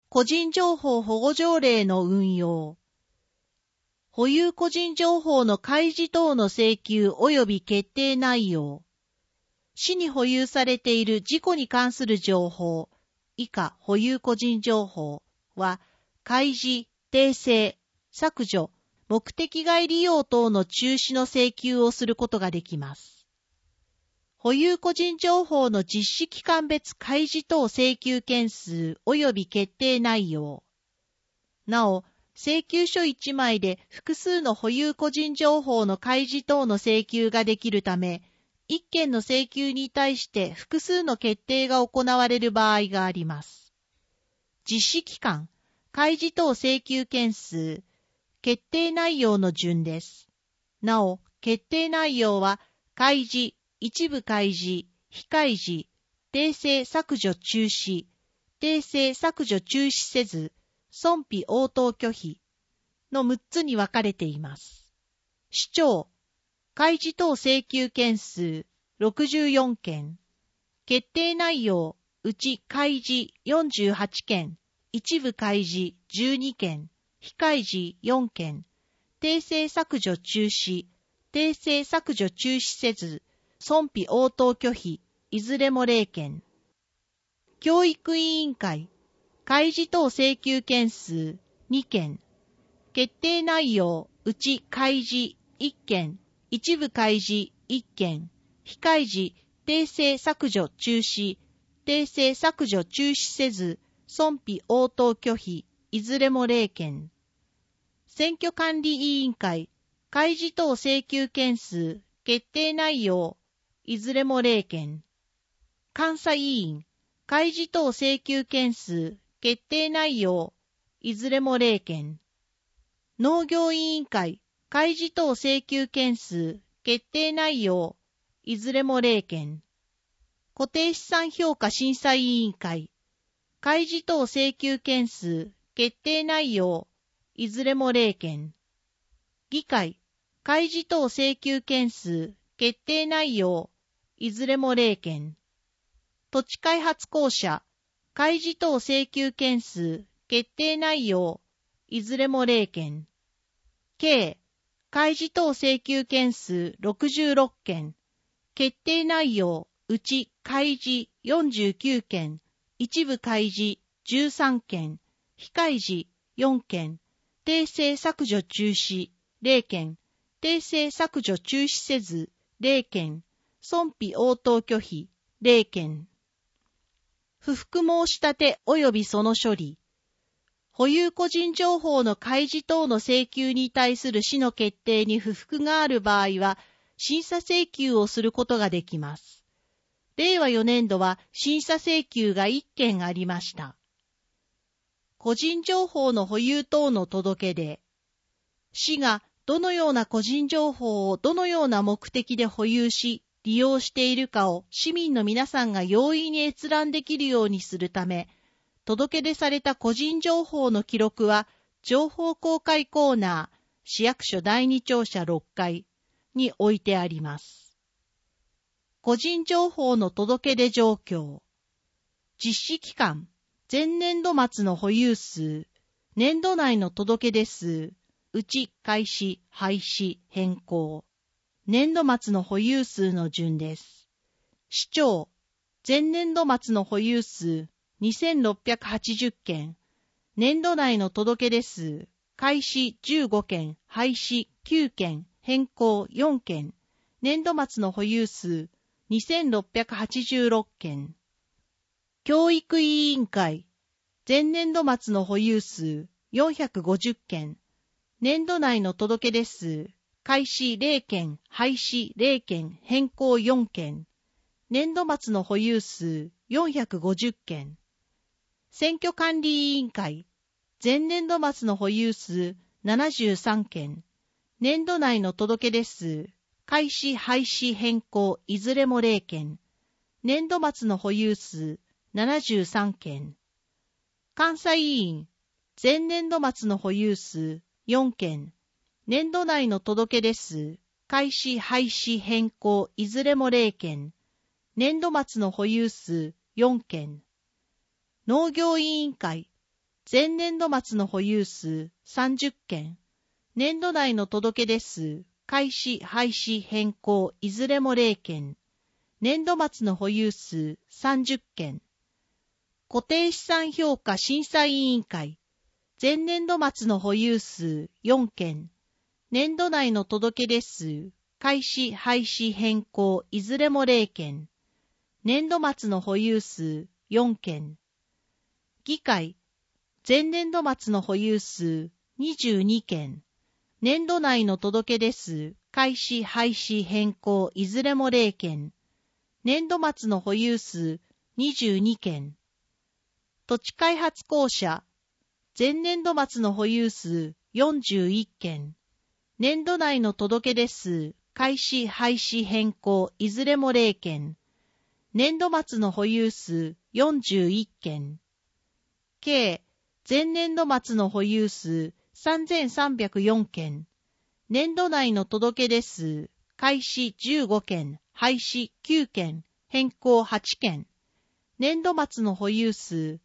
個人情報保護条例の運用。保有個人情報の開示等の請求及び決定内容。市に保有されている事故に関する情報、以下保有個人情報は、開示、訂正、削除、目的外利用等の中止の請求をすることができます。保有個人情報の実施期間別開示等請求件数及び決定内容。なお、請求書1枚で複数の保有個人情報の開示等の請求ができるため、1件の請求に対して複数の決定が行われる場合があります。実施期間、開示等請求件数、決定内容の順です。なお、決定内容は、開示、一部開示、非開示、訂正削除中止、訂正削除中止せず、損否応答拒否の6つに分かれています。主張、開示等請求件数64件、決定内容、うち開示48件、一部開示12件、非開示4件、訂正削除中止、訂正削除中止せず、損否応答拒否、いずれも0件。教育委員会、開示等請求件数2件。決定内容、うち開示1件、一部開示1件、非開示、訂正削除中止、訂正削除中止せず、損否応答拒否、いずれも0件。選挙管理委員会、開示等請求件数、決定内容、いずれも0件。監査委員、開示等請求件数、決定内容、いずれも0件。農業委員会、開示等請求件数、決定内容、いずれも0件。固定資産評価審査委員会、開示等請求件数、決定内容、いずれも0件。議会、開示等請求件数、決定内容、いずれも0件。土地開発公社、開示等請求件数、決定内容、いずれも0件。計、開示等請求件数66件、決定内容、うち開示49件、一部開示13件、非開示4件、訂正削除中止0件、訂正削除中止せず0件、損否応答拒否0件。不服申し立て及びその処理。保有個人情報の開示等の請求に対する市の決定に不服がある場合は、審査請求をすることができます。令和4年度は審査請求が1件ありました。個人情報の保有等の届け出。市がどのような個人情報をどのような目的で保有し、利用しているかを市民の皆さんが容易に閲覧できるようにするため、届け出された個人情報の記録は、情報公開コーナー、市役所第2庁舎6階に置いてあります。個人情報の届け出状況。実施期間、前年度末の保有数、年度内の届け出数、うち開始、廃止、変更。年度末の保有数の順です。市長、前年度末の保有数、2680件、年度内の届け出数、開始15件、廃止9件、変更4件、年度末の保有数、2686件。教育委員会、前年度末の保有数、450件、年度内の届け出数、開始0件、廃止0件、変更4件、年度末の保有数、450件。選挙管理委員会、前年度末の保有数73件、年度内の届け出数、開始廃止変更いずれも0件、年度末の保有数73件。監査委員、前年度末の保有数4件、年度内の届け出数、開始廃止変更いずれも0件、年度末の保有数4件。農業委員会、 前年度末の保有数30件、年度内の届出数、開始、廃止、変更、いずれも0件、年度末の保有数30件、固定資産評価審査委員会、前年度末の保有数4件、年度内の届出数、開始、廃止、変更、いずれも0件、年度末の保有数4件、議会、前年度末の保有数22件、年度内の届出数、開始、廃止、変更、いずれも0件、年度末の保有数22件、土地開発公社、前年度末の保有数41件、年度内の届出数、開始、廃止、変更、いずれも0件、年度末の保有数41件、計、前年度末の保有数3304件、年度内の届出数、開始15件、廃止9件、変更8件、年度末の保有数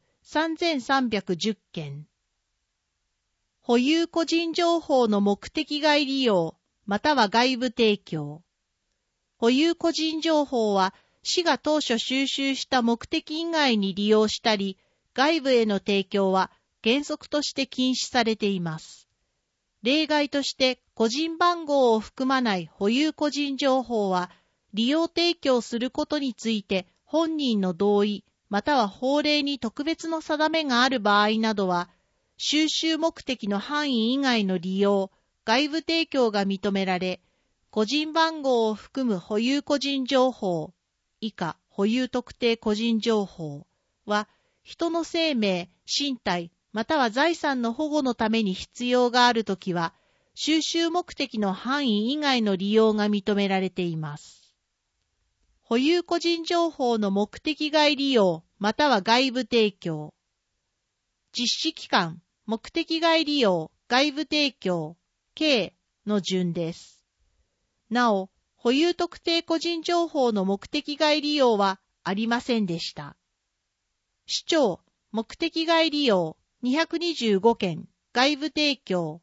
3310件。保有個人情報の目的外利用、または外部提供。保有個人情報は、市が当初収集した目的以外に利用したり、外部への提供は原則として禁止されています。例外として個人番号を含まない保有個人情報は、利用提供することについて本人の同意、または法令に特別の定めがある場合などは、収集目的の範囲以外の利用、外部提供が認められ、個人番号を含む保有個人情報、以下保有特定個人情報は、人の生命、身体、または財産の保護のために必要があるときは、収集目的の範囲以外の利用が認められています。保有個人情報の目的外利用、または外部提供。実施期間、目的外利用、外部提供、計の順です。なお、保有特定個人情報の目的外利用はありませんでした。主張、目的外利用225件、外部提供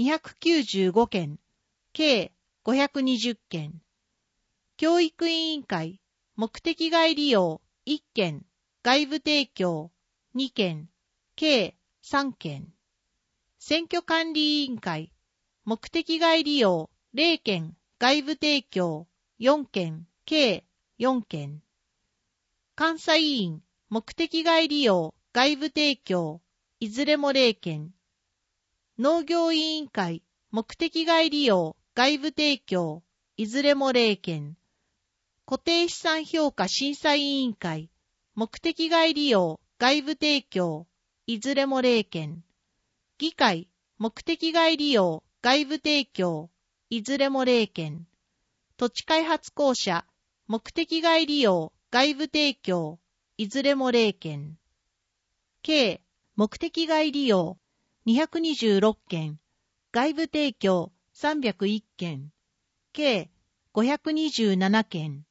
295件、計520件。教育委員会、目的外利用1件、外部提供2件、計3件。選挙管理委員会、目的外利用0件、外部提供4件、計4件。監査委員、目的外利用、外部提供、いずれも0件。農業委員会、目的外利用、外部提供、いずれも0件。固定資産評価審査委員会、目的外利用、外部提供、いずれも0件。議会、目的外利用、外部提供、いずれも0件。土地開発公社、目的外利用、外部提供、いずれも0件。計、目的外利用、226件、外部提供301件、計527件。